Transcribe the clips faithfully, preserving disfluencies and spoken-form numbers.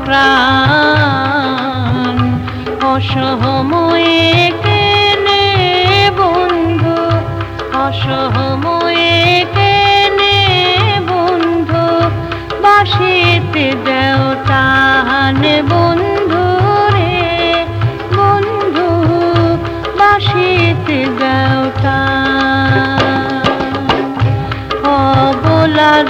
প্রাণ অসময়ে কেনে বন্ধু, অসময়ে কেনে বন্ধু, বাঁশিতে দেও টান বন্ধু রে বন্ধু, বাঁশিতে দেও টান। অবলার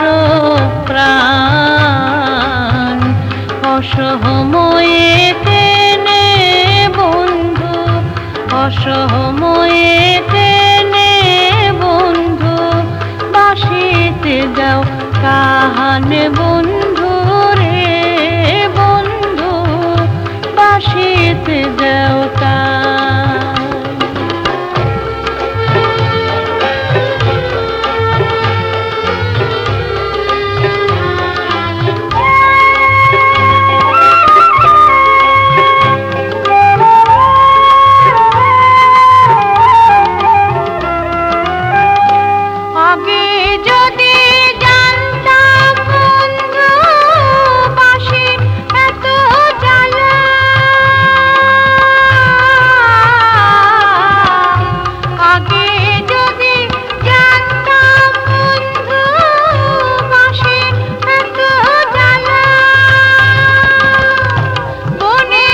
প্রাণ অসময়ে কেনে বন্ধু, অসময়ে কেনে বন্ধু, বাঁশিতে দাও কাহান বন্ধু।